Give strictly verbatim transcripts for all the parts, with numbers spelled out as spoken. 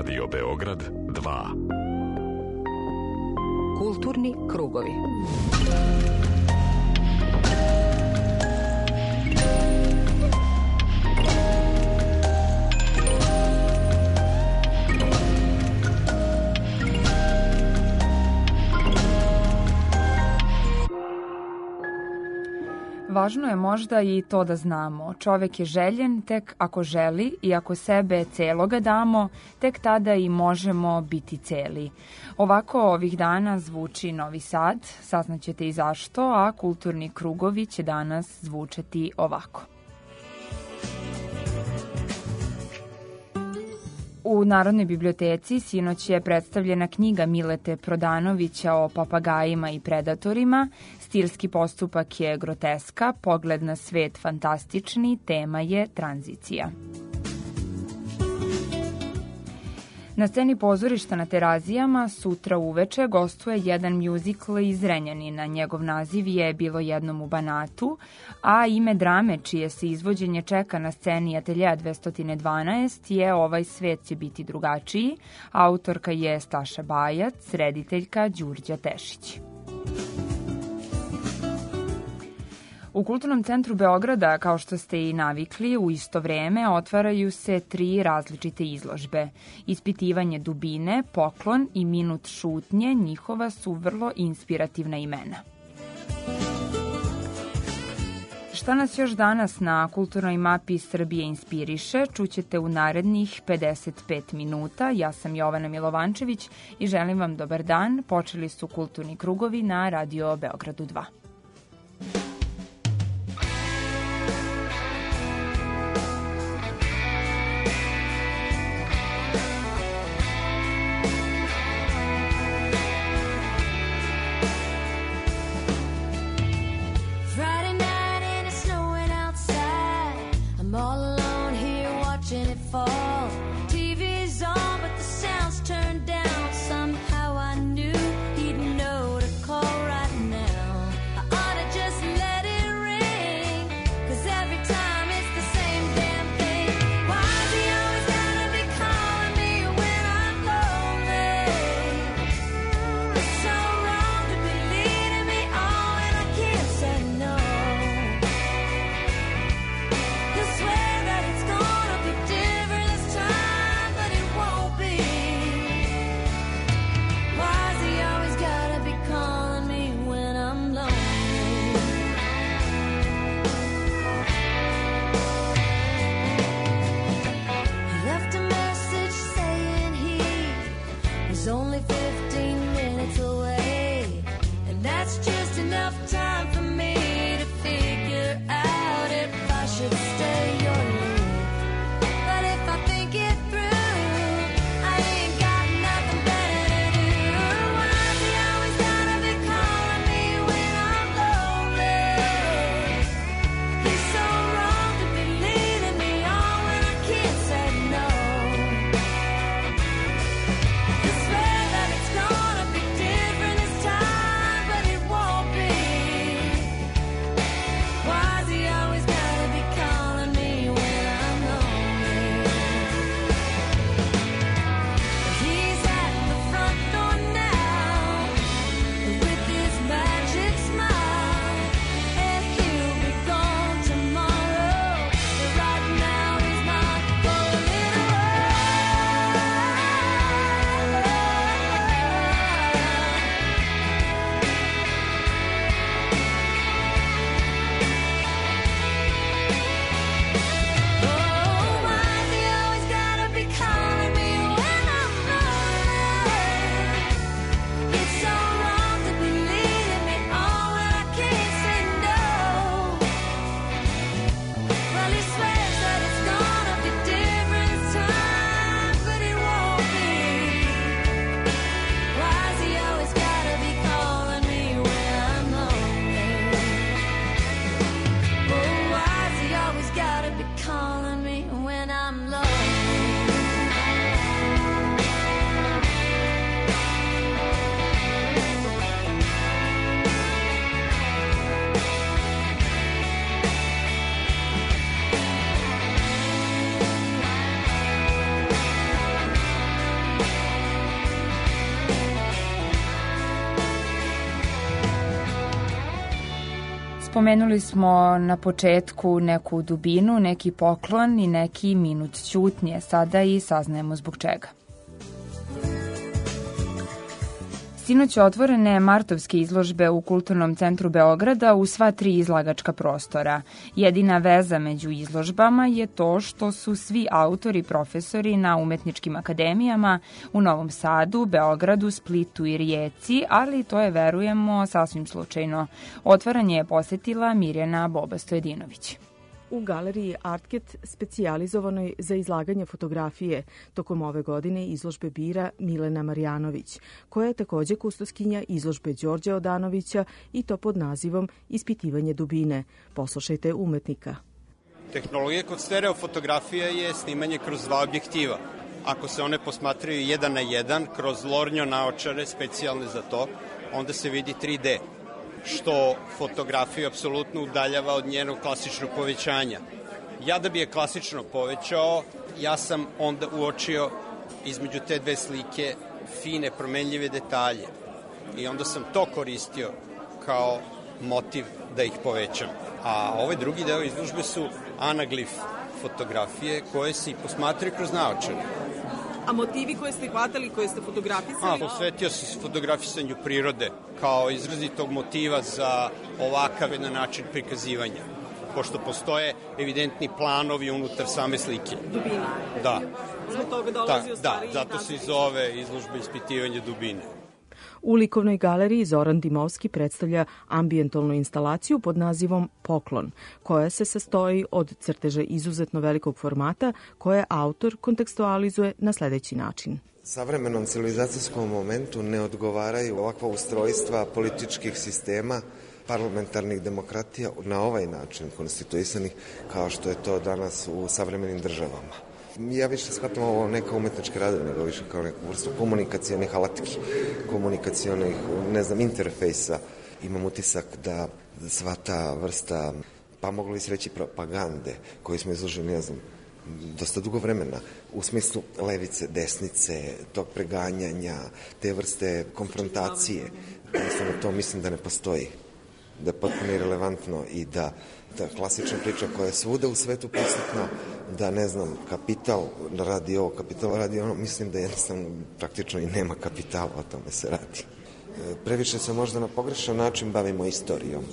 Radio Beograd dva. Kulturni krugovi. Važno je možda i to da znamo. Čovek je željen tek ako želi i ako sebe celoga damo, tek tada i možemo biti celi. Ovako ovih dana zvuči Novi Sad, saznaćete i zašto, a kulturni krugovi će danas zvučati ovako. U Narodnoj biblioteci sinoć je predstavljena knjiga Milete Prodanovića o papagajima i predatorima. Stilski postupak je groteska, pogled na svet fantastični, tema je tranzicija. Na sceni pozorišta na Terazijama sutra uveče gostuje jedan mjuzikl iz Renjanina. Njegov naziv je Bilo jednom u Banatu, a ime drame čije se izvođenje čeka na sceni Ateljeja dvesta dvanaest je Ovaj svet će biti drugačiji. Autorka je Staša Bajac, rediteljka Đurđa Tešić. U Kulturnom centru Beograda, kao što ste i navikli, u isto vreme otvaraju se tri različite izložbe. Ispitivanje dubine, Poklon i Minut šutnje, njihova su vrlo inspirativna imena. Šta nas još danas na kulturnoj mapi Srbije inspiriše, čućete u narednih pedeset pet minuta. Ja sam Jovana Milovančević i želim vam dobar dan. Počeli su kulturni krugovi na Radio Beogradu dva. Spomenuli smo na početku neku dubinu, neki poklon i neki minut ćutnje. Sada i saznajemo zbog čega. Sinoć otvorene martovske izložbe u Kulturnom centru Beograda u sva tri izlagačka prostora. Jedina veza među izložbama je to što su svi autori profesori na umetničkim akademijama u Novom Sadu, Beogradu, Splitu i Rijeci, ali to je, verujemo, sasvim slučajno. Otvaranje je posetila Mirjana Boba-Stojedinović. U galeriji Artket, specijalizovanoj za izlaganje fotografije, tokom ove godine izložbe bira Milena Marjanović, koja je takođe kustoskinja izložbe Đorđa Odanovića i to pod nazivom Ispitivanje dubine. Poslušajte umetnika. Tehnologija kod stereofotografije je snimanje kroz dva objektiva. Ako se one posmatraju jedan na jedan, kroz lornjo naočare specijalne za to, onda se vidi tri de. Što fotografiju apsolutno udaljava od njenog klasičnog povećanja. Ja da bi je klasično povećao, ja sam onda uočio između te dve slike fine, promenljive detalje. I onda sam to koristio kao motiv da ih povećam. A ovaj drugi deo izložbe su anaglif fotografije koje se i posmatraju kroz naočare. A motivi koje ste hvatali, koje ste fotografisali? A, posvetio sam se fotografisanju prirode kao izrazitog motiva za ovakav jedan način prikazivanja, pošto postoje evidentni planovi unutar same slike. Dubina. Da. Zbog toga dolazi da, u stvari... Da, zato se i zove izložba Ispitivanje dubine. U likovnoj galeriji Zoran Dimovski predstavlja ambijentalnu instalaciju pod nazivom Poklon, koja se sastoji od crteža izuzetno velikog formata koje autor kontekstualizuje na sledeći način. Savremenom civilizacijskom momentu ne odgovaraju ovakva ustrojstva političkih sistema, parlamentarnih demokratija na ovaj način konstituisanih kao što je to danas u savremenim državama. Ja više shvatam ovo neka umetničke radove, nego više kao neku vrstu komunikacijonih alatki, komunikacijonih, ne znam, interfejsa. Imam utisak da sva ta vrsta, pa mogli bi se reći propagande, koju smo izložili, ne znam, dosta dugo vremena, u smislu levice, desnice, tog preganjanja, te vrste konfrontacije. Jednostavno to mislim da ne postoji, da je potpuno irelevantno i da ta klasična priča koja je svuda u svetu prisutna, da, ne znam, kapital radi ovo, kapital radi ono, mislim da jednostavno praktično i nema kapitala, o tome se radi. Previše se možda na pogrešan način bavimo istorijom.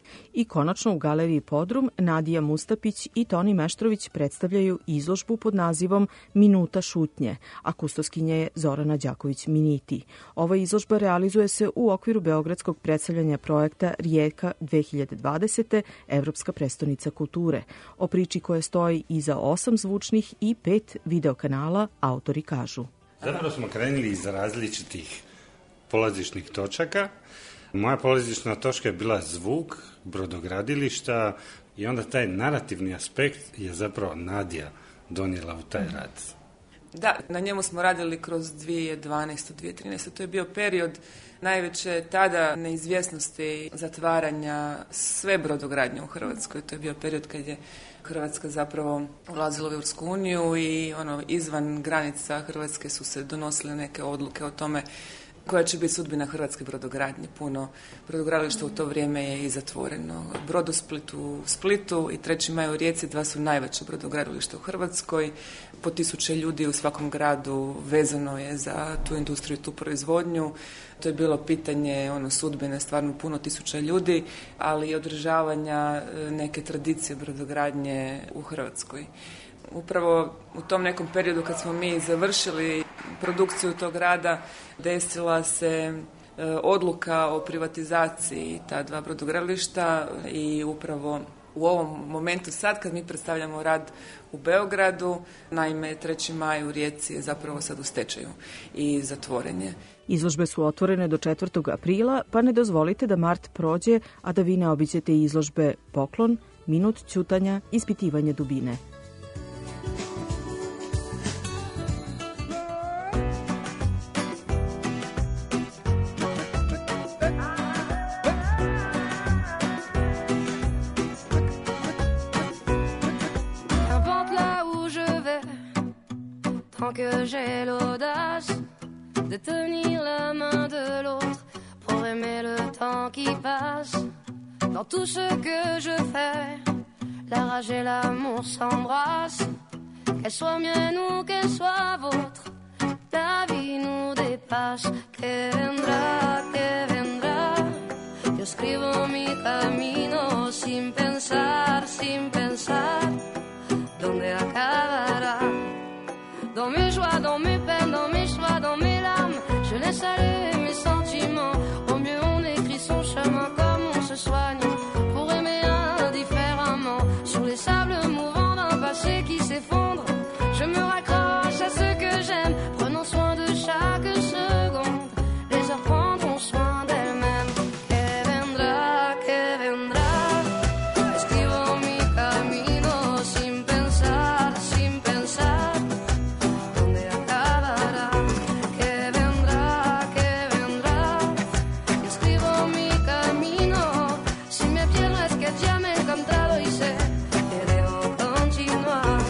I konačno u galeriji Podrum Nadija Mustapić i Toni Meštrović predstavljaju izložbu pod nazivom Minuta šutnje, a kustoskinja je Zorana Đaković-Miniti. Ova izložba realizuje se u okviru beogradskog predstavljanja projekta Rijeka dve hiljade dvadesete. Evropska prestonica kulture. O priči koja stoji iza osam zvučnih i pet videokanala autori kažu. Zapravo smo krenuli iz različitih polazišnih točaka. Moja polazišna točka je bila zvuk, brodogradilišta i onda taj narativni aspekt je zapravo Nadija donijela u taj rad. Da, na njemu smo radili kroz dvije tisuće dvanaeste. dvije tisuće trinaeste. To je bio period najveće tada neizvjesnosti zatvaranja sve brodogradnje u Hrvatskoj. To je bio period kad je Hrvatska zapravo ulazila u Europsku uniju i ono, izvan granica Hrvatske su se donosile neke odluke o tome koja će biti sudbina hrvatske brodogradnje. Puno brodogradilišta u to vrijeme je i zatvoreno. Brodosplit u Splitu i Treći maj u Rijeci, dva su najveća brodogradilišta u Hrvatskoj. Po tisuće ljudi u svakom gradu vezano je za tu industriju i tu proizvodnju. To je bilo pitanje ono, sudbine stvarno puno tisuća ljudi, ali i održavanja neke tradicije brodogradnje u Hrvatskoj. Upravo u tom nekom periodu kad smo mi završili produkciju tog rada, desila se e, odluka o privatizaciji ta dva brodogradilišta i upravo u ovom momentu sad kad mi predstavljamo rad u Beogradu, naime Treći maj u Rijeci je zapravo sad u stečaju i zatvoren je. Izložbe su otvorene do četvrtog aprila, pa ne dozvolite da mart prođe, a da vi ne obiđete izložbe Poklon, Minut ćutanja, Ispitivanje dubine. Que j'ai l'audace de tenir la main de l'autre pour aimer le temps qui passe Dans tout ce que je fais, la rage et l'amour s'embrassent. Qu'elle soit mienne ou qu'elle soit vôtre, la vie nous dépasse. Que vendrá, que vendrá. Yo escribo mi camino sin pensar, sin pensar dónde acabará. Dans mes joies, dans mes peines, dans mes choix, dans mes larmes, je laisse aller mes sentiments. Au mieux on écrit son chemin comme on se soigne pour aimer indifféremment. Sur les sables mouvants d'un passé qui s'effondre, je me raccroche à ce que j'aime, prenant soin de chaque seconde. Les heures prendront soin d'elles-mêmes. Que vendrá, que vendrá. Escribo mi camino sin pensar, sin pensar dónde acabará. Que vendrá, que vendrá. Escribo mi camino. Si me pierdo es que ya me he encontrado y sé que debo continuar.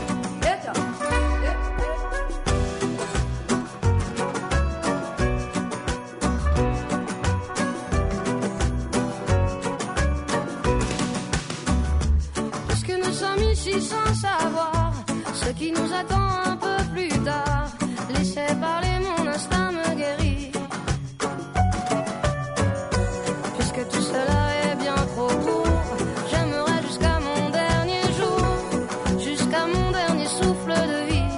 Puisque nous sommes ici sans savoir ce qui nous attend un peu plus tard, laissez parler, mon instinct me guérit. Puisque tout cela est bien trop court, j'aimerais jusqu'à mon dernier jour, jusqu'à mon dernier souffle de vie.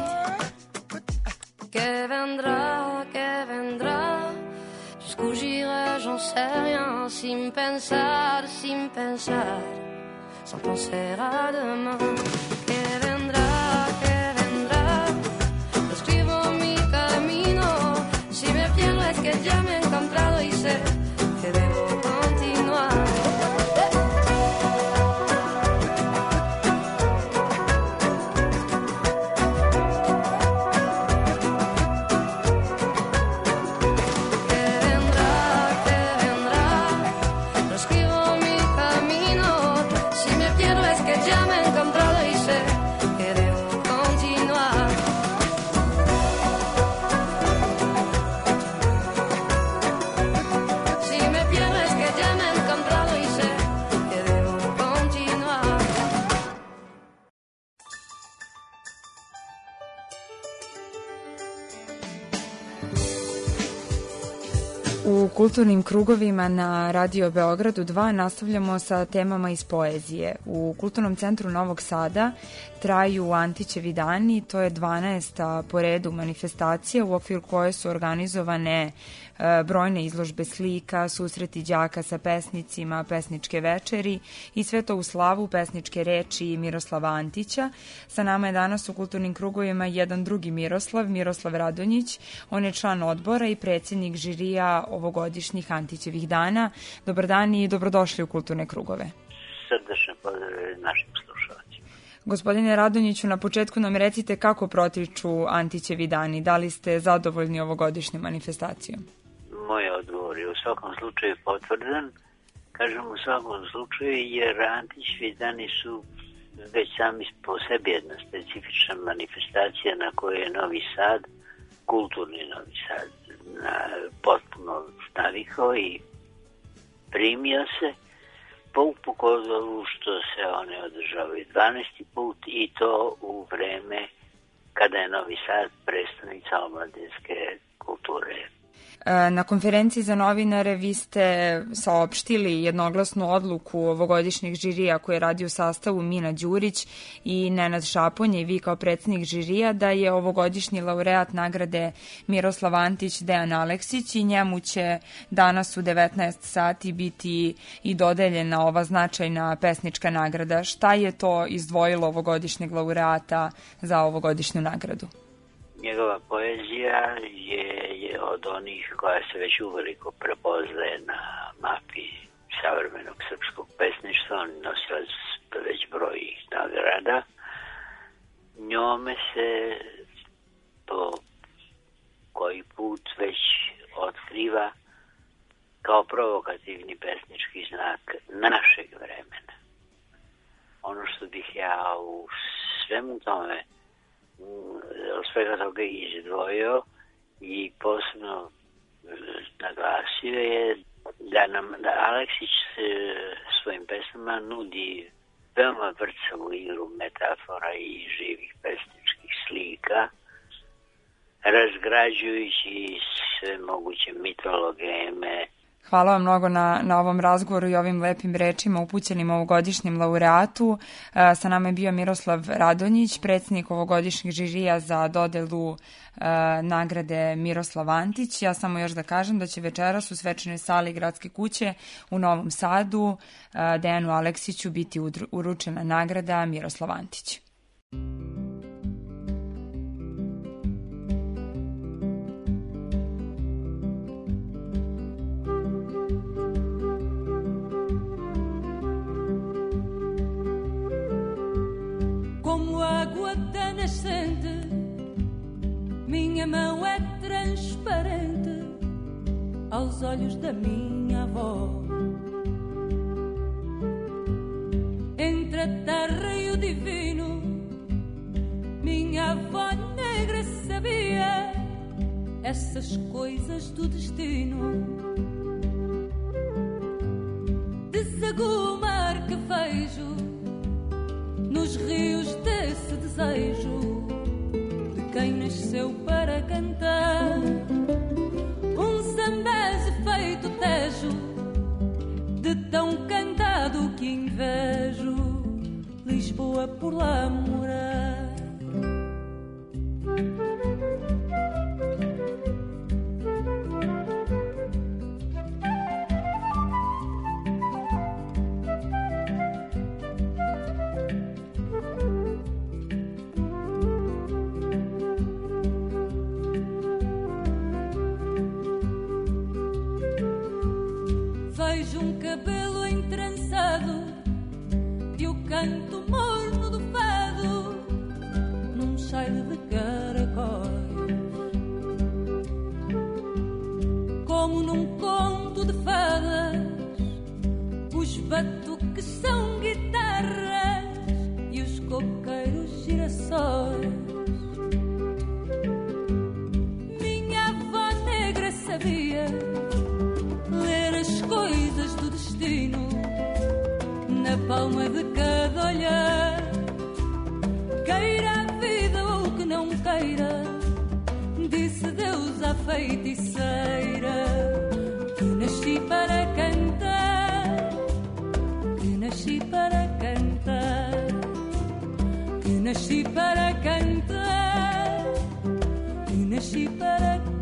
Que vendrá, que vendrá. Jusqu'où j'irai, j'en sais rien, sin pensar, sin pensar, sans penser à demain. Que vendrá, que vendrá. Escribo mi camino. Si me pierdo es que ya me he encontrado y sé que debo continuar. Que vendrá, que vendrá. Lo escribo mi camino. Si me pierdo es que ya me he encontrado y sé que debo continuar. Si me pierdo es que ya me he encontrado y sé que debo continuar. U kulturnim krugovima na Radio Beogradu dva nastavljamo sa temama iz poezije. U Kulturnom centru Novog Sada traju Antićevi dani, to je dvanaesta po redu manifestacija u okviru koje su organizovane e, brojne izložbe slika, susreti đaka sa pesnicima, pesničke večeri i sve to u slavu pesničke reči Miroslava Antića. Sa nama je danas u kulturnim krugovima jedan drugi Miroslav, Miroslav Radonjić. On je član odbora i predsjednik žirija ovogodišnjih Antićevih dana. Dobar dan i dobrodošli u kulturne krugove. Srdečne pozdrave našim slušalcima. Gospodine Radonjiću, na početku nam recite kako protiču Antićevi dani. Da li ste zadovoljni ovogodišnjom manifestacijom? Moj odgovor je u svakom slučaju potvrdan. Kažem u svakom slučaju jer Antićevi dani su već sami po sebi jedna specifična manifestacija na kojoj je Novi Sad, kulturni Novi Sad, na, potpuno navikao i primio se po pogotovo što se one održavaju dvanaesti put i to u vreme kada je Novi Sad predstavnica omladinske kulture. Na konferenciji za novinare vi ste saopštili jednoglasnu odluku ovogodišnjeg žirija koji je radi u sastavu Mina Đurić i Nenad Šaponja i vi kao predsjednik žirija da je ovogodišnji laureat nagrade Miroslav Antić Dejan Aleksić i njemu će danas u devetnaest sati biti i dodeljena ova značajna pesnička nagrada. Šta je to izdvojilo ovogodišnjeg laureata za ovogodišnju nagradu? Njegova poezija je, je od onih koja se već uveliko prepoznaje na mapi savremenog srpskog pesništva. On nosilac već broj nagrada. Njome se po koji put već otkriva kao provokativni pesnički znak našeg vremena. Ono što bih ja u svemu tome od svega toga izdvojio i posebno naglasio je da nam da Aleksić svojim pesmama nudi veoma vrcavu igru metafora i živih pesničkih slika, razgrađujući sve moguće mitologeme. Hvala vam mnogo na, na ovom razgovoru i ovim lepim rečima upućenim ovogodišnjem laureatu. E, sa nama je bio Miroslav Radonjić, predsjednik ovogodišnjeg žirija za dodelu e, nagrade Miroslav Antić. Ja samo još da kažem da će večeras u svečanoj sali Gradske kuće u Novom Sadu e, Dejanu Aleksiću biti uručena nagrada Miroslav Antić. Minha mão é transparente aos olhos da minha avó. Entre a terra e o divino, minha avó negra sabia essas coisas do destino. Desaguo o mar que vejo nos rios desse desejo de quem nasceu para cantar. Um zambeze feito tejo, de tão cantado que invejo Lisboa por lá morar. Vejo um cabelo entrançado e o canto morno do fado num cheiro de caracóis, como num conto de fadas. Os batuques são guitarras e os coqueiros girassóis. Minha avó negra sabia ler as coisas do destino na palma de cada olhar. Queira a vida ou que não queira, disse Deus à feiticeira, que nasci para cantar, que nasci para cantar, que nasci para cantar, que nasci para cantar.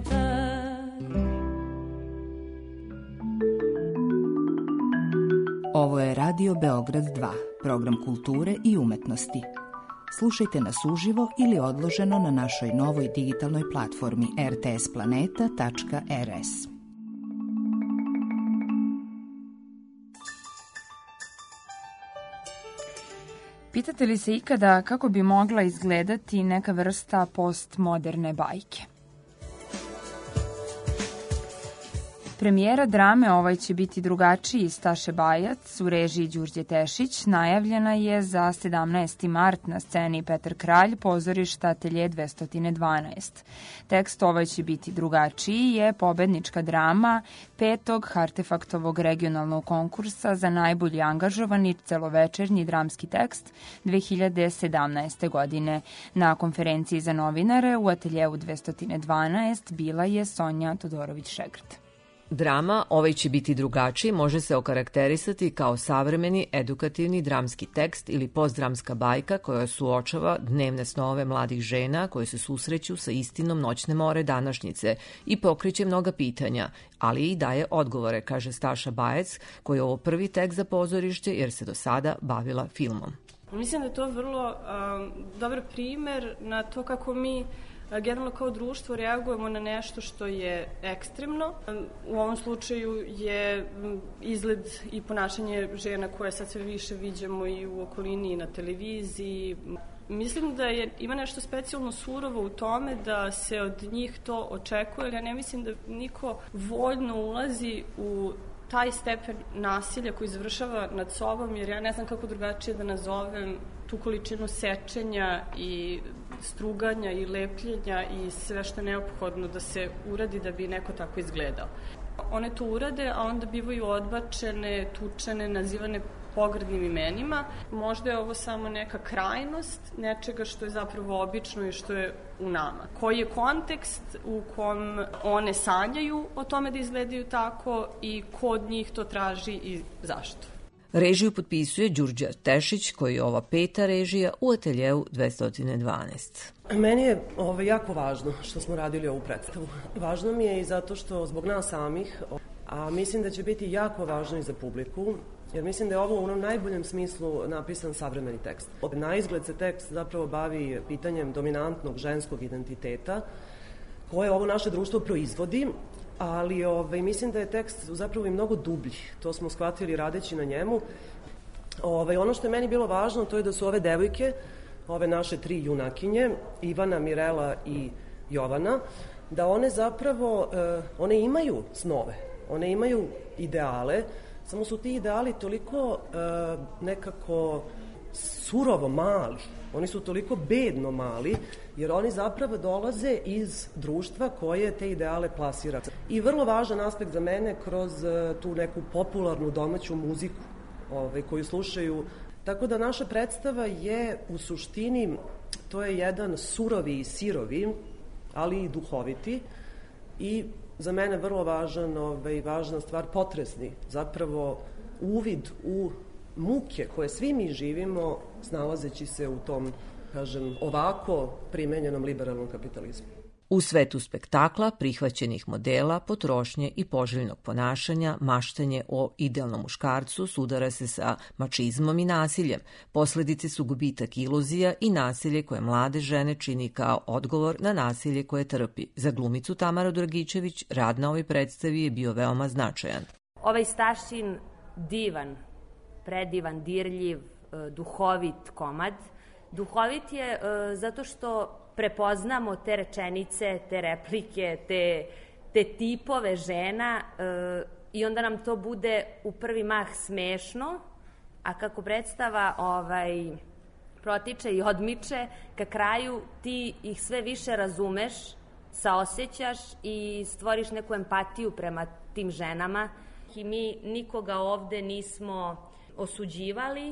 Ovo je Radio Beograd dva, program kulture i umetnosti. Slušajte nas uživo ili odloženo na našoj novoj digitalnoj platformi r t s planeta tačka r s. Pitate li se ikada kako bi mogla izgledati neka vrsta postmoderne bajke? Premijera drame Ovaj će biti drugačiji Staše Bajac u režiji Đurđe Tešić najavljena je za sedamnaesti mart na sceni Petar Kralj, pozorišta Atelje dvesta dvanaest. Tekst Ovaj će biti drugačiji je pobednička drama petog Hartefaktovog regionalnog konkursa za najbolji angažovani celovečernji dramski tekst dve hiljade sedamnaeste. godine. Na konferenciji za novinare u Ateljeu dvesta dvanaest bila je Sonja Todorović-Šegrt. Drama Ovaj će biti drugačiji može se okarakterisati kao savremeni edukativni dramski tekst ili postdramska bajka koja suočava dnevne snove mladih žena koje se susreću sa istinom noćne more današnjice i pokreće mnoga pitanja, ali i daje odgovore, kaže Staša Bajac, koji je ovo prvi tekst za pozorište jer se do sada bavila filmom. Mislim da je to vrlo um, dobar primer na to kako mi generalno kao društvo reagujemo na nešto što je ekstremno. U ovom slučaju je izgled i ponašanje žena koje sad sve više viđamo i u okolini i na televiziji. Mislim da je, ima nešto specijalno surovo u tome da se od njih to očekuje. Ja ne mislim da niko voljno ulazi u taj stepen nasilja koji završava nad sobom, jer ja ne znam kako drugačije da nazovem tu količinu sečenja i struganja i lepljenja i sve što je neophodno da se uradi da bi neko tako izgledao. one to urade, a onda bivaju odbačene, tučene, nazivane pogrdnim imenima. Možda je ovo samo neka krajnost nečega što je zapravo obično i što je u nama. Koji je kontekst u kom one sanjaju o tome da izgledaju tako i ko od njih to traži i zašto. Režiju potpisuje Đurđa Tešić, koji je ova peta režija u ateljeu dvesta dvanaest. Meni je ovo jako važno što smo radili ovu predstavu. Važno mi je i zato što zbog nas samih, a mislim da će biti jako važno i za publiku, jer mislim da je ovo u onom najboljem smislu napisan savremeni tekst. Na izgled se tekst zapravo bavi pitanjem dominantnog ženskog identiteta, koje ovo naše društvo proizvodi, ali ovaj, mislim da je tekst zapravo i mnogo dublji. To smo shvatili radeći na njemu. Ovaj, ono što je meni bilo važno, to je da su ove devojke, ove naše tri junakinje, Ivana, Mirela i Jovana, da one zapravo, eh, one imaju snove, one imaju ideale, samo su ti ideali toliko eh, nekako surovo mali, oni su toliko bedno mali, jer oni zapravo dolaze iz društva koje te ideale plasira. I vrlo važan aspekt za mene kroz tu neku popularnu domaću muziku ovaj, koju slušaju. Tako da naša predstava je u suštini, to je jedan surovi i sirovi, ali i duhoviti i za mene vrlo važan, ovaj, važna stvar, potresni, zapravo uvid u muke koje svi mi živimo snalazeći se u tom, kažem, ovako primenjenom liberalnom kapitalizmu. U svetu spektakla, prihvaćenih modela, potrošnje i poželjnog ponašanja, maštanje o idealnom muškarcu sudara se sa mačizmom i nasiljem. Posledice su gubitak iluzija i nasilje koje mlade žene čini kao odgovor na nasilje koje trpi. Za glumicu Tamaru Dragičević rad na ovoj predstavi je bio veoma značajan. Ovaj Stašin divan, predivan, dirljiv, duhovit komad. Duhovit je zato što prepoznamo te rečenice, te replike, te, te tipove žena i onda nam to bude u prvi mah smešno, a kako predstava ovaj, protiče i odmiče, ka kraju ti ih sve više razumeš, saosećaš i stvoriš neku empatiju prema tim ženama. I mi nikoga ovde nismo osuđivali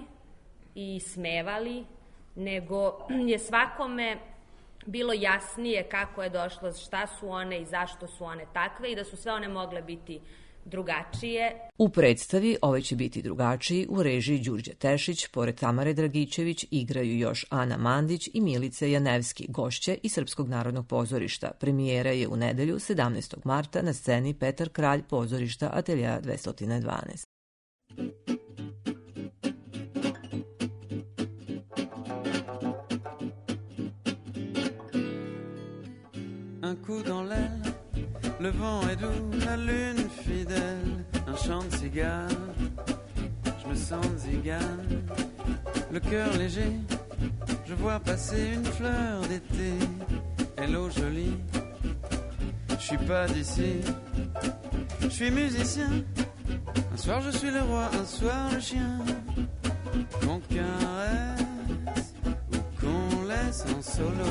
i smevali, nego je svakome bilo jasnije kako je došlo, šta su one i zašto su one takve i da su sve one mogle biti drugačije. U predstavi Ove će biti drugačiji u režiji Đurđa Tešić, pored Tamare Dragičević, igraju još Ana Mandić i Milica Janevski, gošće iz Srpskog narodnog pozorišta. Premijera je u nedelju sedamnaestog marta na sceni Petar Kralj pozorišta Ateljea dvesta dvanaest. Un coup dans l'aile, le vent est doux, la lune fidèle, un chant de cigare, je me sens zigane, le cœur léger, je vois passer une fleur d'été, hello jolie, je suis pas d'ici, je suis musicien, un soir je suis le roi, un soir le chien, qu'on caresse ou qu'on laisse en solo.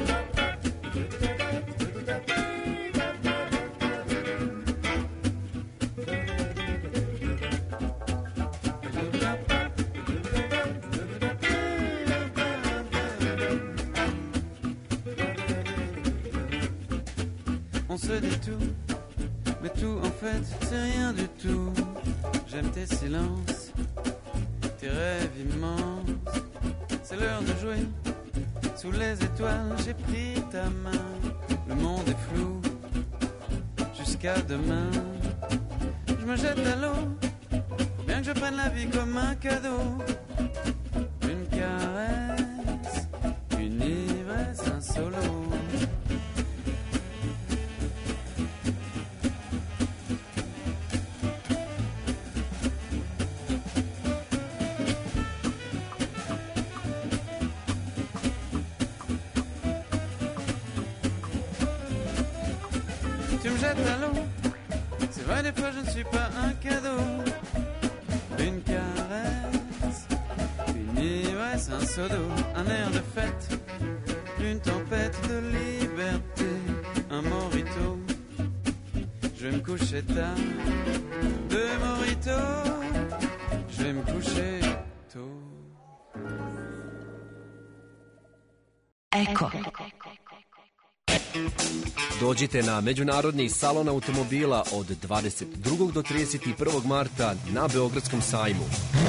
On se dit tout, mais tout en fait c'est rien du tout. J'aime tes silences, tes rêves immenses. C'est l'heure de jouer, sous les étoiles j'ai pris ta main. Le monde est flou, jusqu'à demain. Je me jette à l'eau, faut bien que je prenne la vie comme un cadeau. Une caresse, une ivresse, un solo. Tu me jettes à l'eau, c'est vrai des fois je ne suis pas un cadeau. Une caresse, une ivresse, un seau d'eau, un air de fête, une tempête de liberté, un morito. Je vais me coucher tard. Deux mojitos, je vais me coucher tôt. Eko. Dođite na Međunarodni salon automobila od dvadeset drugog do trideset prvog marta na Beogradskom sajmu.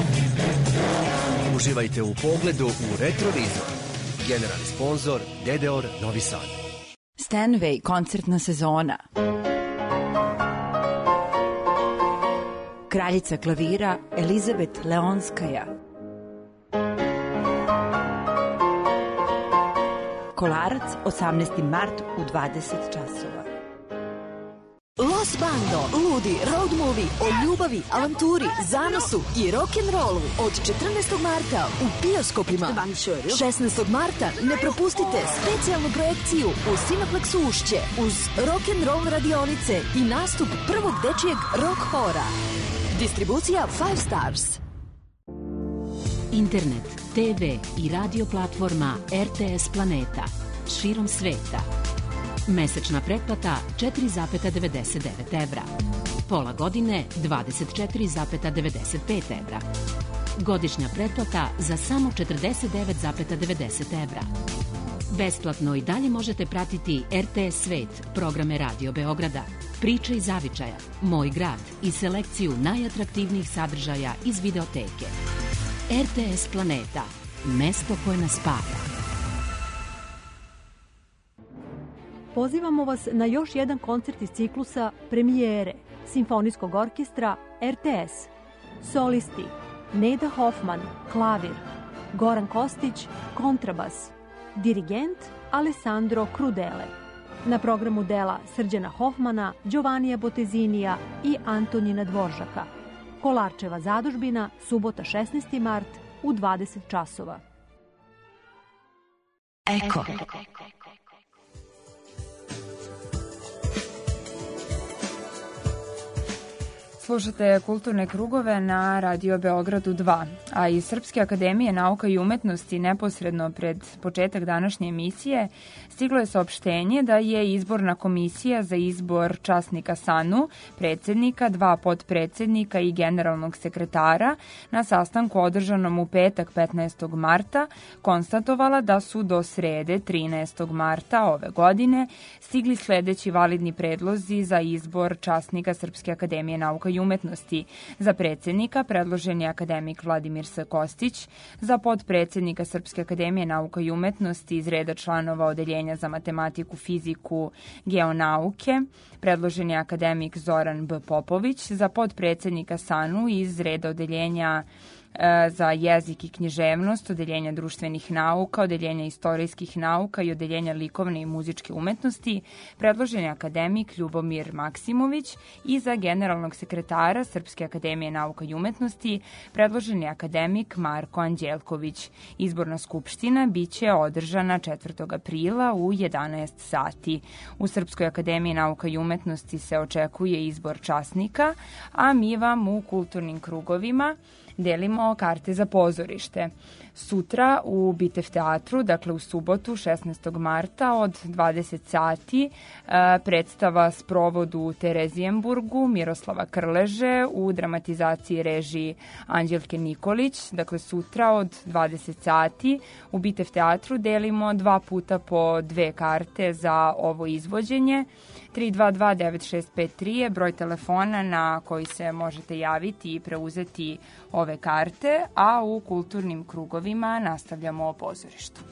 Uživajte u pogledu u retrovizor. Generalni sponzor Dedeor Novi Sad. Stanway koncertna sezona. Kraljica klavira Elizabet Leonskaja. Kolarac, osamnaesti mart u dvadeset časova. Los Bando, ludi road movie o ljubavi, avanturi, zanosu i rock'n'rollu od četrnaestog marta u bioskopima. šesnaestog marta ne propustite specijalnu projekciju u Cineplexu Ušće uz rock'n'roll radionice i nastup prvog dečijeg rock hora. Distribucija Five Stars. Internet, te ve i radio platforma er te es Planeta širom sveta. Mesečna pretplata četiri zarez devedeset devet evra. Pola godine dvadeset četiri zarez devedeset pet evra. Godišnja pretplata za samo četrdeset devet zarez devedeset evra. Besplatno i dalje možete pratiti er te es Svet, programe Radio Beograda, Priče iz zavičaja, Moj grad i selekciju najatraktivnijih sadržaja iz videoteke. er te es Planeta, mesto koje nas spaja. Pozivamo vas na još jedan koncert iz ciklusa Premijere Simfonijskog orkestra er te es. Solisti Neda Hoffman, klavir, Goran Kostić, kontrabas, dirigent Alessandro Crudele. Na programu dela Srđana Hoffmana, Giovanija Botezinija i Antonina Dvoržaka. Kolarčeva zadužbina, subota šesnaesti mart u dvadeset časova. Eko. Slušate Kulturne krugove na Radio Beogradu dva, a iz Srpske akademije nauka i umetnosti neposredno pred početak današnje emisije stiglo je saopštenje da je izborna komisija za izbor časnika SANU, predsednika, dva potpredsednika i generalnog sekretara na sastanku održanom u petak petnaestog marta konstatovala da su do srede trinaestog marta ove godine stigli sledeći validni predlozi za izbor časnika Srpske akademije nauka i umetnosti. Za predsednika predložen je akademik Vladimir S. Kostić, za potpredsednika Srpske akademije nauka i umetnosti iz reda članova Odeljenja za matematiku, fiziku, geonauke predložen je akademik Zoran B. Popović, za potpredsednika SANU iz reda Odeljenja za jezik i književnost, Odeljenja društvenih nauka, Odeljenja istorijskih nauka i Odeljenja likovne i muzičke umetnosti predložen je akademik Ljubomir Maksimović i za generalnog sekretara Srpske akademije nauka i umetnosti predložen je akademik Marko Anđelković. Izborna skupština biće održana četvrtog aprila u jedanaest sati. U Srpskoj akademiji nauka i umetnosti se očekuje izbor časnika, a mi vam u kulturnim krugovima delimo karte za pozorište. Sutra u Bitev teatru, dakle u subotu šesnaestog marta od dvadeset sati, predstava Sprovod u Terezijenburgu Miroslava Krleže u dramatizaciji režiji Anđelke Nikolić. Dakle, sutra od dvadeset sati u Bitev teatru delimo dva puta po dve karte za ovo izvođenje. tri dva dva devet šest pet tri je broj telefona na koji se možete javiti i preuzeti ove karte, a u kulturnim krugovima nastavljamo o pozorištu.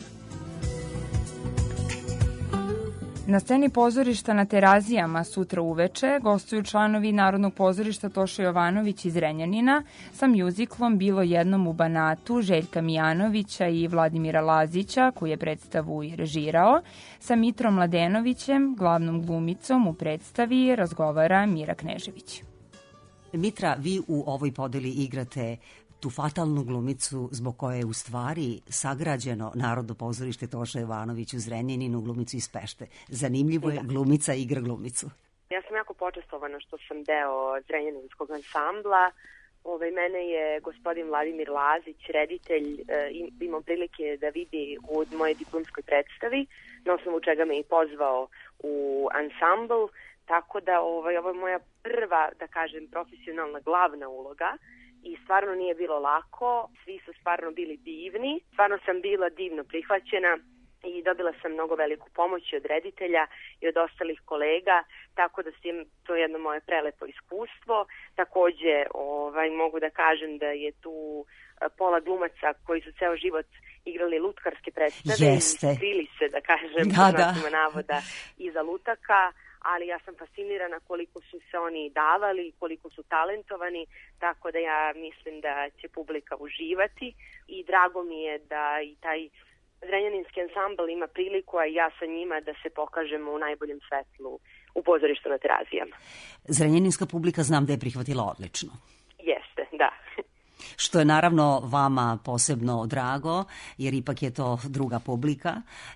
Na sceni pozorišta na Terazijama sutra uveče gostuju članovi Narodnog pozorišta Toša Jovanović iz Renjanina sa mjuziklom Bilo jednom u Banatu Željka Mijanovića i Vladimira Lazića, koji je predstavu i režirao. Sa Mitrom Mladenovićem, glavnom glumicom u predstavi, razgovara Mira Knežević. Mitra, vi u ovoj podeli igrate tu fatalnu glumicu zbog koje je u stvari sagrađeno Narodno pozorište Toša Jovanović u Zrenjaninu, glumicu iz Pešte. Zanimljivo je, glumica igra glumicu. Ja sam jako počestovana što sam deo Zrenjaninskog ansambla. Ove, mene je gospodin Vladimir Lazić, reditelj, imao prilike da vidi u moje diplomskoj predstavi, na osnovu čega me i pozvao u ansambl. Tako da ovaj, ovo je moja prva, da kažem, profesionalna glavna uloga i stvarno nije bilo lako, svi su stvarno bili divni, stvarno sam bila divno prihvaćena i dobila sam mnogo veliku pomoć od reditelja i od ostalih kolega, tako da sam to jedno moje prelepo iskustvo. Takođe ovaj, mogu da kažem da je tu pola glumaca koji su ceo život igrali lutkarske predstave i skrili se, da kažem, da, da. navoda iza lutaka, ali ja sam fascinirana koliko su se oni davali, koliko su talentovani, tako da ja mislim da će publika uživati i drago mi je da i taj Zrenjaninski ansambl ima priliku, a ja sa njima da se pokažemo u najboljem svetlu u pozorištu na Terazijama. Zrenjaninska publika znam da je prihvatila odlično. Jeste, da. Što je naravno vama posebno drago, jer ipak je to druga publika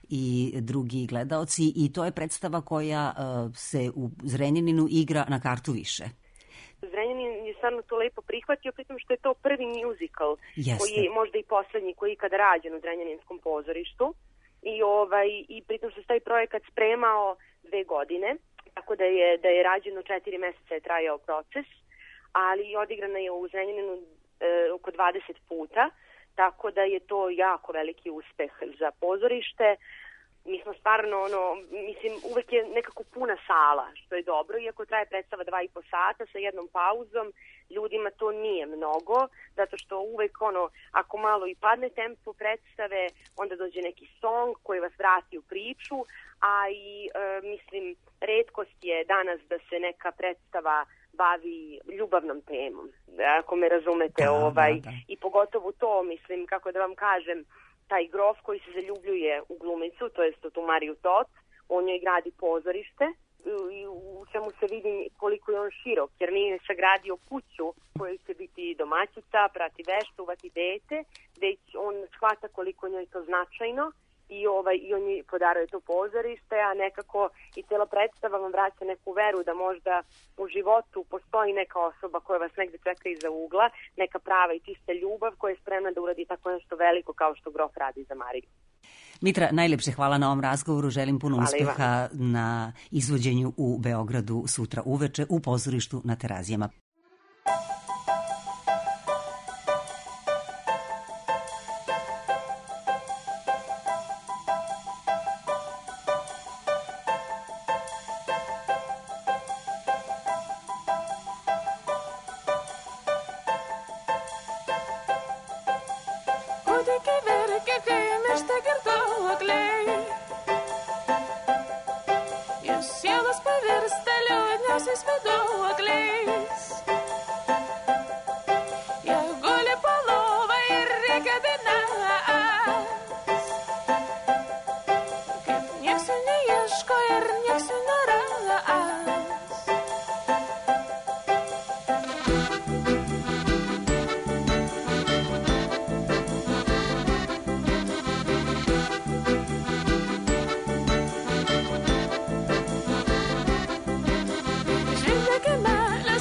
i drugi gledaoci i to je predstava koja uh, se u Zrenjaninu igra na kartu više. Zrenjanin je stvarno to lepo prihvatio, pritom što je to prvi musical, Jeste. koji je možda i poslednji koji je ikada rađen u Zrenjaninskom pozorištu i, ovaj, i pritom se taj projekat spremao dve godine, tako da je, da je rađeno četiri meseca je trajao proces, ali odigrana je u Zrenjaninu e, oko dvadeset puta, tako da je to jako veliki uspeh za pozorište. Mi smo stvarno, ono, mislim, uvek je nekako puna sala, što je dobro, iako traje predstava dva i po sata sa jednom pauzom, ljudima to nije mnogo, zato što uvek, ono, ako malo i padne tempo predstave, onda dođe neki song koji vas vrati u priču, a i, e, mislim, retkost je danas da se neka predstava bavi ljubavnom temom, ako me razumete, da, ovaj, da, da. I pogotovo to, mislim, kako da vam kažem, taj grof koji se zaljubljuje u glumicu, to jest u tu Mariju Tot, on joj gradi pozorište i u čemu se vidi koliko je on širok, jer nije sagradio kuću koja će biti domaćica, prati veš, čuvati dete, gde on shvata koliko njoj to značajno i, ovaj, i on joj podaruje to pozorište, a nekako i cijela predstava vam vraća neku veru da možda u životu postoji neka osoba koja vas negde čeka iza ugla, neka prava i čista ljubav koja je spremna da uradi tako nešto veliko kao što grof radi za Mariju. Mitra, najlepše hvala na ovom razgovoru. Želim puno Hvala uspeha na izvođenju u Beogradu sutra uveče u pozorištu na Terazijama. Qué mal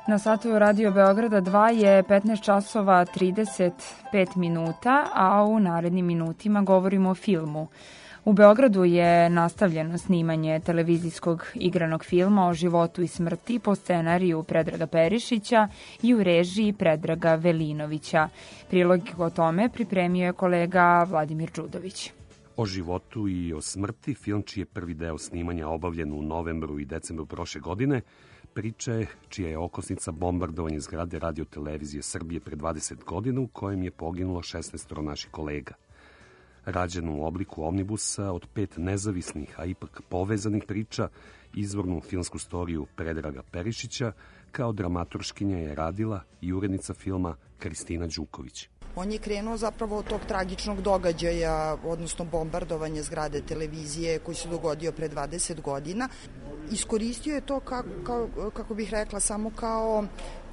Na satu Radio Beograda dva je petnaest časova trideset pet minuta, a u narednim minutima govorimo o filmu. U Beogradu je nastavljeno snimanje televizijskog igranog filma o životu i smrti po scenariju Predraga Perišića i u režiji Predraga Velinovića. Prilog o tome pripremio je kolega Vladimir Đudović. O životu i o smrti, film čiji je prvi deo snimanja obavljen u novembru i decembru prošle godine, priča je čija je okosnica bombardovanje zgrade Radio Televizije Srbije pre dvadeset godina u kojem je poginulo šesnaest naših kolega. Rađen u obliku omnibusa od pet nezavisnih, a ipak povezanih priča, izvornu filmsku storiju Predraga Perišića, kao dramaturškinja je radila i urednica filma Kristina Đuković. On je krenuo zapravo od tog tragičnog događaja, odnosno bombardovanja zgrade televizije koji se dogodio pre dvadeset godina. Iskoristio je to, kako, kako, kako bih rekla, samo kao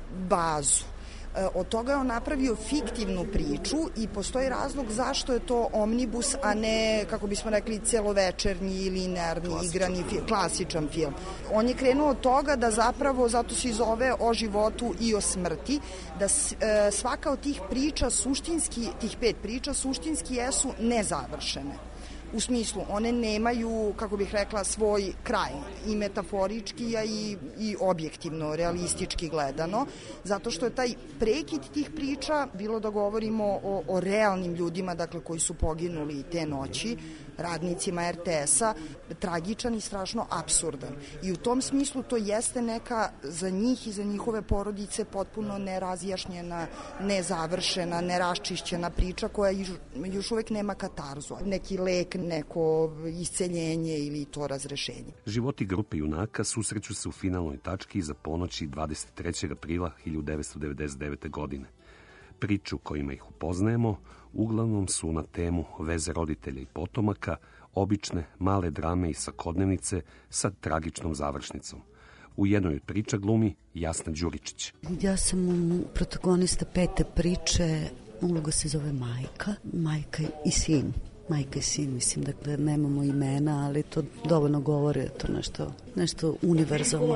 bazu. Od toga je on napravio fiktivnu priču i postoji razlog zašto je to omnibus, a ne, kako bismo rekli, celovečernji, linearni, igrani, film, klasičan film. On je krenuo od toga da zapravo, zato se i zove O životu i o smrti, da svaka od tih priča, suštinski, tih pet priča, suštinski jesu nezavršene. U smislu, one nemaju, kako bih rekla, svoj kraj, i metaforički, a i, i objektivno, realistički gledano, zato što je taj prekid tih priča, bilo da govorimo o, o realnim ljudima, dakle, koji su poginuli te noći, radnicima er te esa, tragičan i strašno apsurdan. I u tom smislu to jeste neka za njih i za njihove porodice potpuno nerazjašnjena, nezavršena, neraščišćena priča koja još, još uvek nema katarzu. Neki lek, neko isceljenje ili to razrešenje. Životi grupe junaka susreću se u finalnoj tački iza ponoći dvadeset trećeg aprila hiljadu devetsto devedeset devete. godine. Priču kojima ih upoznajemo uglavnom su na temu veze roditelja i potomaka, obične male drame i svakodnevnice sa tragičnom završnicom. U jednoj od priča glumi Jasna Đuričić. Ja sam protagonista pete priče, uloga se zove majka, majka i sin. Majka i sin, mislim da nemamo imena, ali to dovoljno govori, to nešto, nešto univerzalno.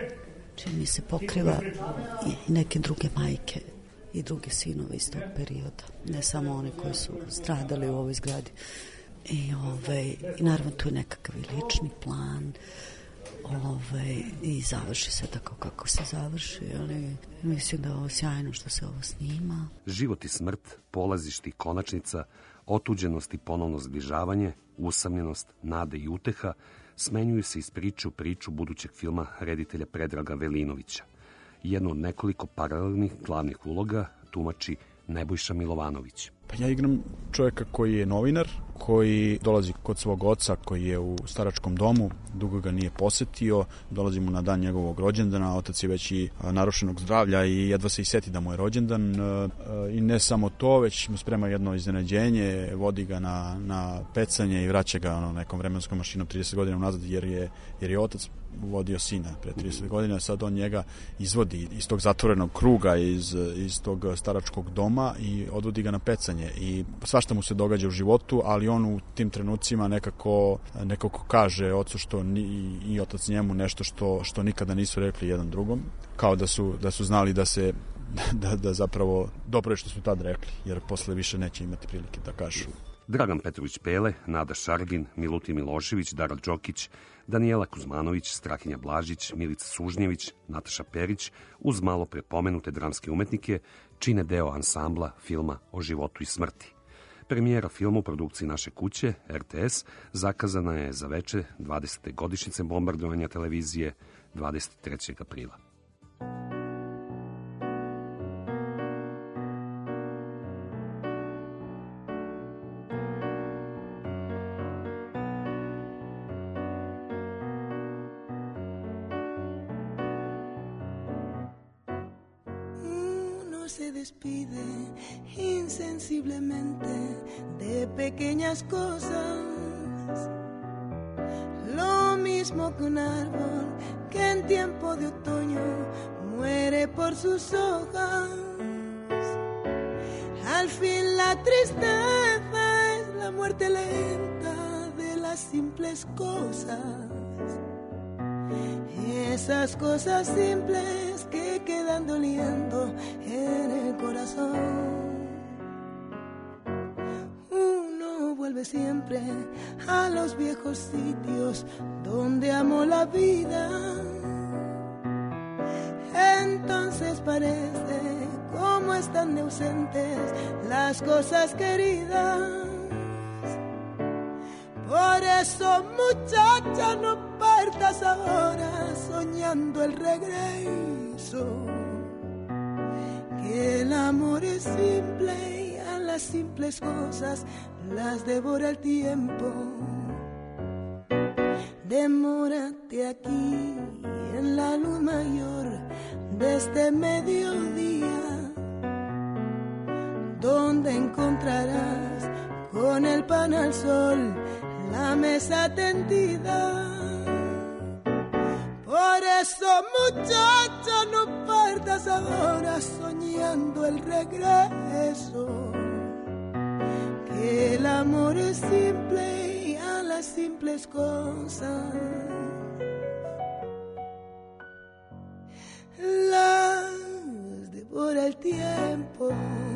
Čini mi se pokriva i neke druge majke i druge sinove iz tog perioda. Ne samo one koji su stradali u ovoj zgradi. I, ovaj, i naravno tu je nekakav lični plan ovaj, i završi se tako kako se završi, ali mislim da je ovo sjajno što se ovo snima. Život i smrt, polazišti i konačnica, otuđenost i ponovno zbližavanje, usamljenost, nade i uteha smenjuju se iz priče u priču budućeg filma reditelja Predraga Velinovića. Jednu od nekoliko paralelnih glavnih uloga tumači Nebojša Milovanović. Pa ja igram čovjeka koji je novinar, koji dolazi kod svog oca koji je u staračkom domu, dugo ga nije posetio, dolazi mu na dan njegovog rođendana, otac je već i narušenog zdravlja i jedva se i seti da mu je rođendan. I ne samo to, već mu sprema jedno iznenađenje, vodi ga na, na pecanje i vraća ga ono, nekom vremenskom mašinom trideset godina unazad, jer je, jer je otac vodio sina pre trideset godina, sad on njega izvodi iz tog zatvorenog kruga, iz, iz tog staračkog doma i odvodi ga na pecanje i svašta mu se događa u životu, ali on u tim trenucima nekako, nekako kaže ocu što ni, i otac njemu nešto što, što nikada nisu rekli jedan drugom, kao da su, da su znali da se da, da zapravo dobro je što su tad rekli, jer posle više neće imati prilike da kažu. Dragan Petrović Pele, Nada Šargin, Milutin Milošević, Dara Đokić, Danijela Kuzmanović, Strahinja Blažić, Milica Sužnjević, Nataša Perić, uz malo prepomenute dramske umetnike, čine deo ansambla filma O životu i smrti. Premijera filma u produkciji naše kuće, er te es, zakazana je za veče dvadesete godišnjice bombardovanja televizije dvadeset trećeg aprila. Se despide insensiblemente de pequeñas cosas, lo mismo que un árbol que en tiempo de otoño muere por sus hojas. Al fin la tristeza es la muerte lenta de las simples cosas, esas cosas simples que quedan quedan doliendo en el corazón. Uno vuelve siempre a los viejos sitios donde amó la vida. Entonces parece como están ausentes las cosas queridas. Por eso, muchacha, no partas ahora soñando el regreso, que el amor es simple y a las simples cosas las devora el tiempo. Demórate aquí en la luz mayor de este mediodía, donde encontrarás con el pan al sol la mesa tendida. Por eso, muchacha, no partas ahora soñando el regreso, que el amor es simple y a las simples cosas las devora el tiempo.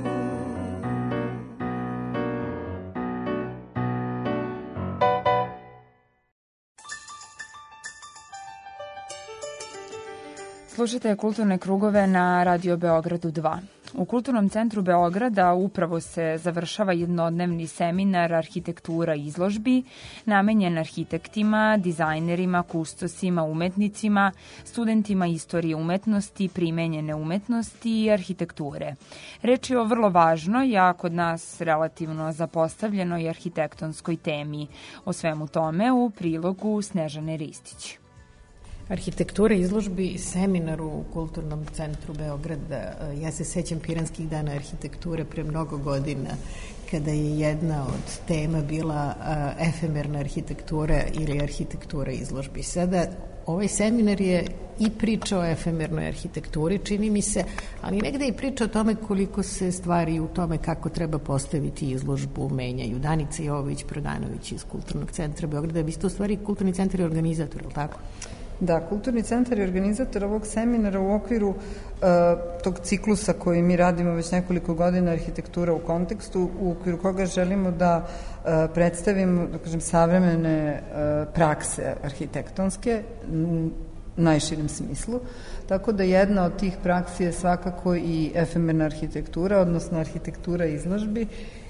Slušate Kulturne krugove na Radio Beogradu dva. U Kulturnom centru Beograda upravo se završava jednodnevni seminar Arhitektura izložbi, namenjen arhitektima, dizajnerima, kustosima, umetnicima, studentima istorije umetnosti, primenjene umetnosti i arhitekture. Reč je o vrlo važnoj, a kod nas relativno zapostavljenoj arhitektonskoj temi. O svemu tome u prilogu Snežane Ristić. Arhitektura izložbi, seminar u Kulturnom centru Beograda. Ja se sećam Piranskih dana arhitekture pre mnogo godina, kada je jedna od tema bila efemerna arhitektura ili arhitektura izložbi. Sada ovaj seminar je i priča o efemernoj arhitekturi, čini mi se, ali negde i priča o tome koliko se stvari u tome kako treba postaviti izložbu menjaju. Danica Jovović Prodanović iz Kulturnog centra Beograda. Vi ste u stvari Kulturni centar i organizator, ili tako? Da, Kulturni centar je organizator ovog seminara u okviru uh, tog ciklusa koji mi radimo već nekoliko godina, arhitektura u kontekstu, u okviru koga želimo da uh, predstavimo, da kažem, savremene uh, prakse arhitektonske u najširem smislu. Tako da jedna od tih praksi je svakako i efemerna arhitektura, odnosno arhitektura izložbi,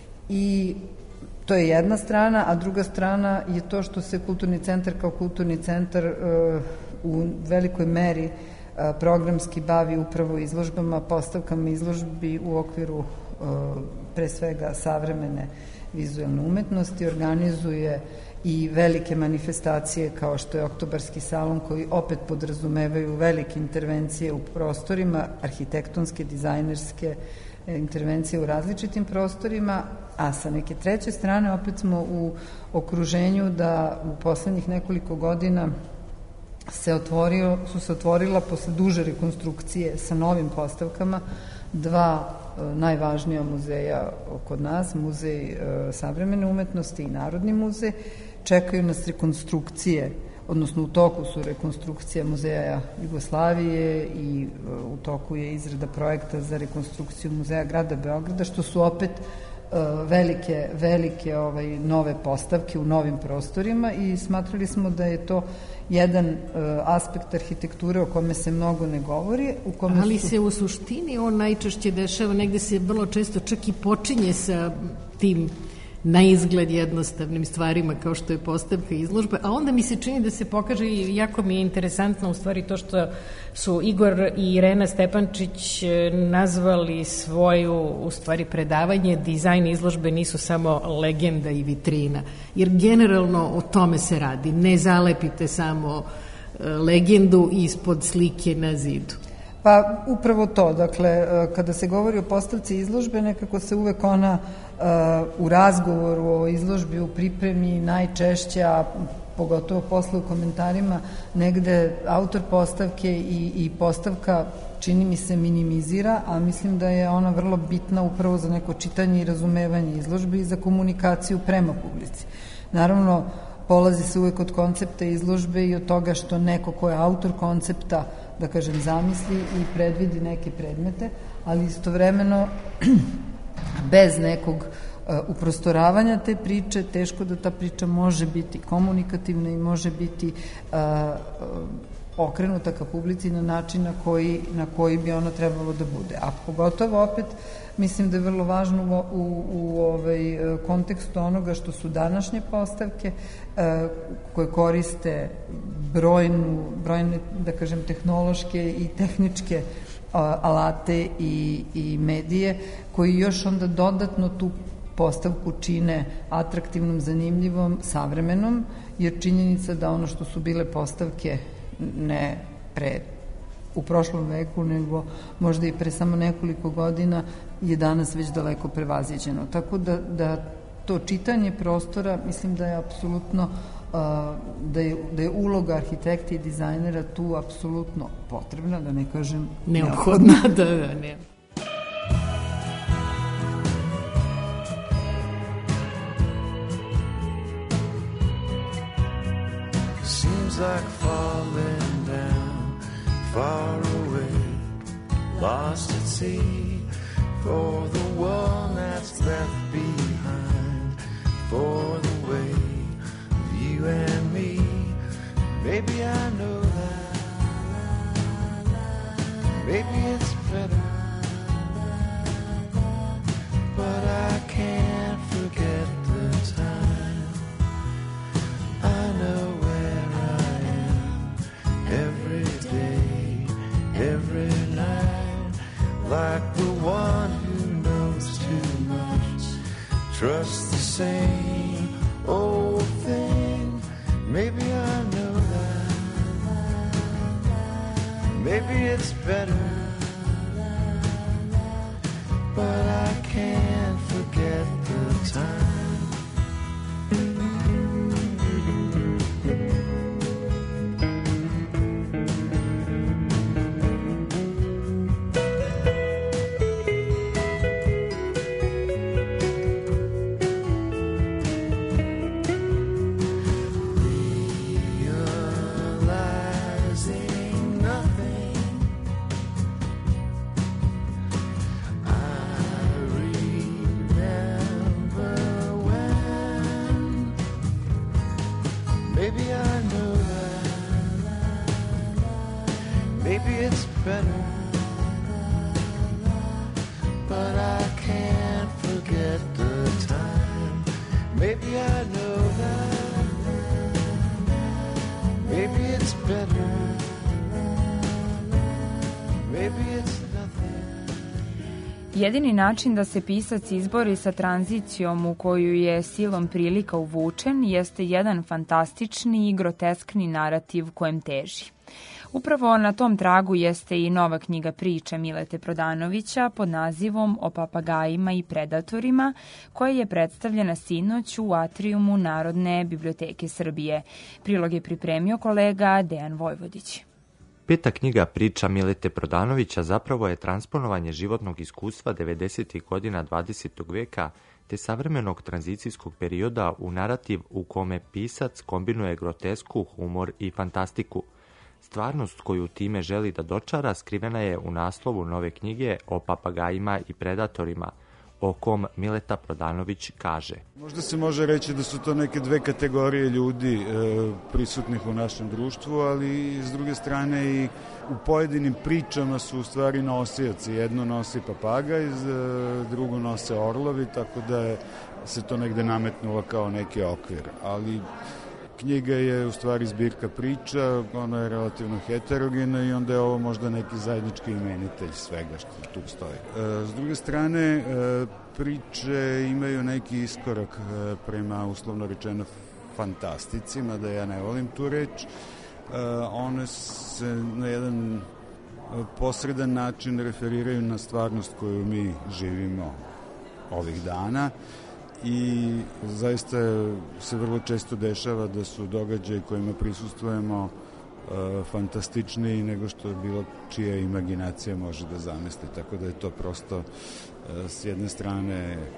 i to je jedna strana, a druga strana je to što se Kulturni centar kao kulturni centar uh, u velikoj meri uh, programski bavi upravo izložbama, postavkama izložbi u okviru uh, pre svega savremene vizualne umetnosti, organizuje i velike manifestacije kao što je Oktobarski salon, koji opet podrazumevaju velike intervencije u prostorima, arhitektonske, dizajnerske intervencije u različitim prostorima, a sa neke treće strane opet smo u okruženju da u poslednjih nekoliko godina se otvorio, su se otvorila posle duže rekonstrukcije sa novim postavkama dva e, najvažnija muzeja kod nas, Muzej e, savremene umetnosti i Narodni muzej. Čekaju nas rekonstrukcije, odnosno u toku su rekonstrukcija Muzeja Jugoslavije i e, u toku je izrada projekta za rekonstrukciju Muzeja grada Beograda, što su opet velike, velike ovaj, nove postavke u novim prostorima, i smatrali smo da je to jedan uh, aspekt arhitekture o kome se mnogo ne govori. U kome Ali su... se u suštini on najčešće dešava, negde se vrlo često čak i počinje sa tim na izgled jednostavnim stvarima kao što je postavka izložbe, a onda mi se čini da se pokaže, i jako mi je interesantno u stvari to što su Igor i Irena Stepančić nazvali svoju u stvari predavanje dizajn izložbe nisu samo legenda i vitrina, jer generalno o tome se radi, ne zalepite samo legendu ispod slike na zidu. Pa upravo to, dakle, kada se govori o postavci izložbe, nekako se uvek ona uh, u razgovoru o izložbi, u pripremi najčešće, a pogotovo posle u komentarima, negde autor postavke i, i postavka čini mi se minimizira, a mislim da je ona vrlo bitna upravo za neko čitanje i razumevanje izložbe i za komunikaciju prema publici. Naravno, polazi se uvek od koncepta izložbe i od toga što neko ko je autor koncepta da kažem, zamisli i predvidi neke predmete, ali istovremeno bez nekog uprostoravanja te priče, teško da ta priča može biti komunikativna i može biti uh, okrenuta ka publici na način na koji, na koji bi ona trebalo da bude. A pogotovo opet mislim da je vrlo važno u, u, u ovaj kontekstu onoga što su današnje postavke uh, koje koriste brojnu, brojne, da kažem, tehnološke i tehničke uh, alate i, i medije koji još onda dodatno tu postavku čine atraktivnom, zanimljivom, savremenom, jer činjenica da ono što su bile postavke ne pre u prošlom veku, nego možda i pre samo nekoliko godina je danas već daleko prevaziđeno. Tako da, da to čitanje prostora, mislim da je apsolutno uh, da je, da je uloga arhitekta i dizajnera tu apsolutno potrebna, da ne kažem neophodna. Da, da, ne. Like falling down, far away, lost at sea, for the one that's left behind, for the way of you and me. Maybe I know that, maybe it's better, but I can't forget the time. I know every day, every night, like the one who knows too much, trusts the same old thing. Maybe I know that, maybe it's better, but I can't forget the time. Jedini način da se pisac izbori sa tranzicijom u koju je silom prilika uvučen jeste jedan fantastični i groteskni narativ kojem teži. Upravo na tom tragu jeste i nova knjiga priča Milete Prodanovića pod nazivom O papagajima i predatorima, koja je predstavljena sinoć u atrijumu Narodne biblioteke Srbije. Prilog je pripremio kolega Dejan Vojvodić. Peta knjiga priča Milete Prodanovića zapravo je transponovanje životnog iskustva devedesetih godina dvadesetog veka te savremenog tranzicijskog perioda u narativ u kome pisac kombinuje grotesku, humor i fantastiku. Stvarnost koju time želi da dočara skrivena je u naslovu nove knjige O papagajima i predatorima, o kom Mileta Prodanović kaže. Možda se može reći da su to neke dve kategorije ljudi e, prisutnih u našem društvu, ali s druge strane i u pojedinim pričama su u stvari nosioci. Jedno nosi papagaj, e, drugo nose orlovi, tako da je, se to negde nametnulo kao neki okvir. Ali knjiga je u stvari zbirka priča, ona je relativno heterogena i onda je ovo možda neki zajednički imenitelj svega što tu stoji. E, s druge strane, e, priče imaju neki iskorak e, prema uslovno rečeno fantastici, mada ja ne volim tu reč. E, one se na jedan posredan način referiraju na stvarnost koju mi živimo ovih dana. I zaista se vrlo često dešava da su događaji kojima prisustvujemo e, fantastičniji nego što bilo čija imaginacija može da zamisli. Tako da je to prosto e, s jedne strane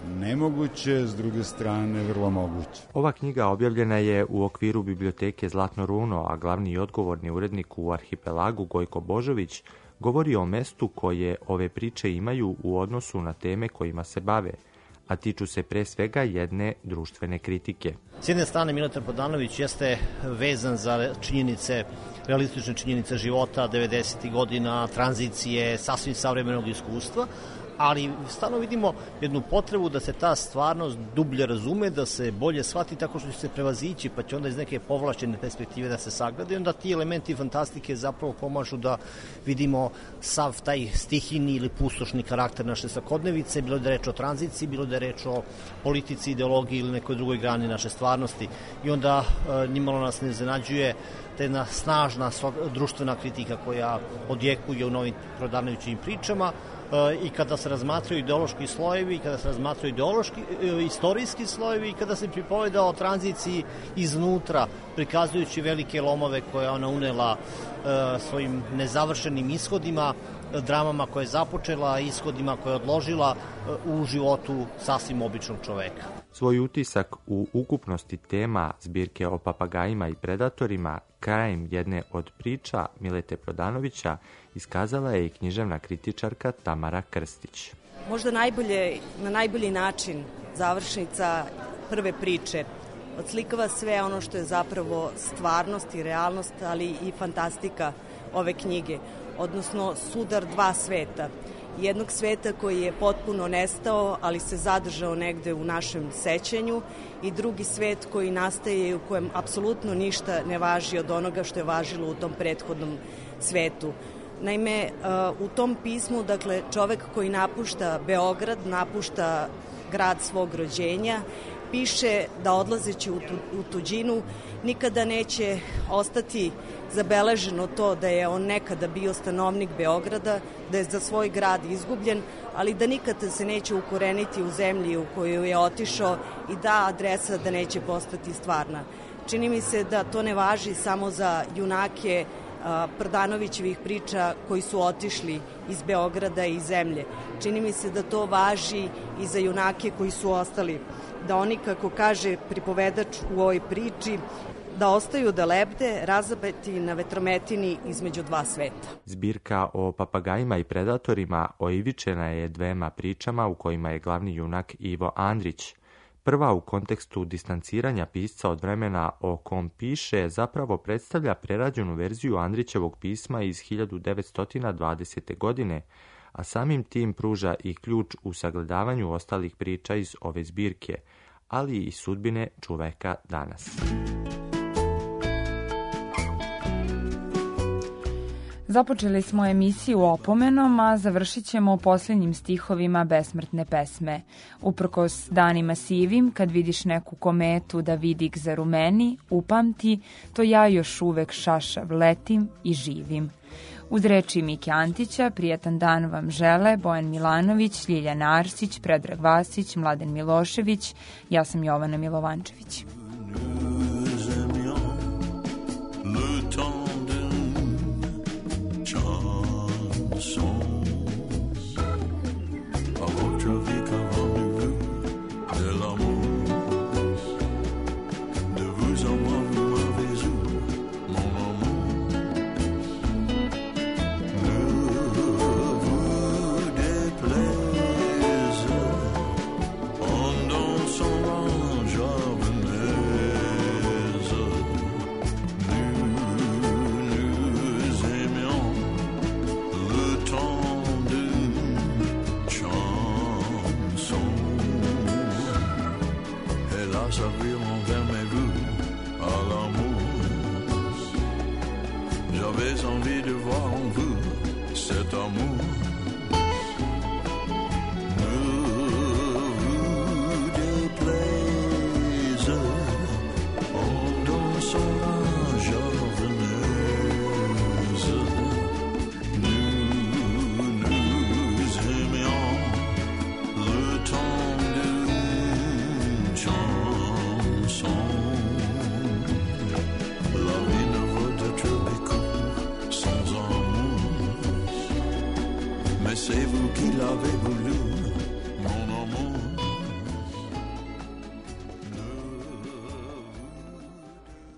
nemoguće, s druge strane vrlo moguće. Ova knjiga objavljena je u okviru biblioteke Zlatno runo, a glavni i odgovorni urednik u Arhipelagu Gojko Božović govori o mestu koje ove priče imaju u odnosu na teme kojima se bave, a tiču se pre svega jedne društvene kritike. S jedne strane, Milotar Prodanović jeste vezan za činjenice, realistične činjenice života devedesetih godina, tranzicije, sasvim savremenog iskustva, ali stvarno vidimo jednu potrebu da se ta stvarnost dublje razume, da se bolje shvati tako što će se prevazići, pa će onda iz neke povlašćene perspektive da se sagleda i onda ti elementi fantastike zapravo pomažu da vidimo sav taj stihini ili pustošni karakter naše svakodnevice, bilo da je reč o tranziciji, bilo da je reč o politici, ideologiji ili nekoj drugoj grani naše stvarnosti. I onda e, nimalo nas ne iznenađuje ta jedna snažna društvena kritika koja odjekuje u novim Prodanovićevim pričama, i kada se razmatraju ideološki slojevi, i kada se razmatraju ideološki, istorijski slojevi i kada se pripoveda o tranziciji iznutra, prikazujući velike lomove koje ona unela e, svojim nezavršenim ishodima, dramama koje je započela, ishodima koje je odložila e, u životu sasvim običnog čoveka. Svoj utisak u ukupnosti tema zbirke o papagajima i predatorima krajem jedne od priča Milete Prodanovića iskazala je i književna kritičarka Tamara Krstić. Možda najbolje, na najbolji način završnica prve priče odslikava sve ono što je zapravo stvarnost i realnost, ali i fantastika ove knjige, odnosno sudar dva sveta. Jednog sveta koji je potpuno nestao, ali se zadržao negde u našem sećanju, i drugi svet koji nastaje i u kojem apsolutno ništa ne važi od onoga što je važilo u tom prethodnom svetu. Naime, u tom pismu, dakle, čovek koji napušta Beograd, napušta grad svog rođenja, piše da odlazeći u, tu, u tuđinu nikada neće ostati zabeleženo to da je on nekada bio stanovnik Beograda, da je za svoj grad izgubljen, ali da nikada se neće ukoreniti u zemlji u koju je otišao i da adresa da neće postati stvarna. Čini mi se da to ne važi samo za junake Prodanovićevih priča koji su otišli iz Beograda i zemlje. Čini mi se da to važi i za junake koji su ostali. Da oni, kako kaže pripovedač u ovoj priči, da ostaju da lebde, razapeti na vetrometini između dva sveta. Zbirka o papagajima i predatorima oivičena je dvema pričama u kojima je glavni junak Ivo Andrić. Prva u kontekstu distanciranja pisca od vremena o kom piše zapravo predstavlja prerađenu verziju Andrićevog pisma iz hiljadu devetsto dvadesete. godine, a samim tim pruža i ključ u sagledavanju ostalih priča iz ove zbirke, ali i sudbine čoveka danas. Započeli smo emisiju opomenom, a završit ćemo posljednjim stihovima besmrtne pesme. Uprkos danima sivim, kad vidiš neku kometu da vidik zarumeni, upamti, to ja još uvek šašav letim i živim. Uz reči Mike Antića, prijatan dan vam žele Bojan Milanović, Ljiljana Arsić, Predrag Vasić, Mladen Milošević, ja sam Jovana Milovančević. C'est vous qui l'avez voulu.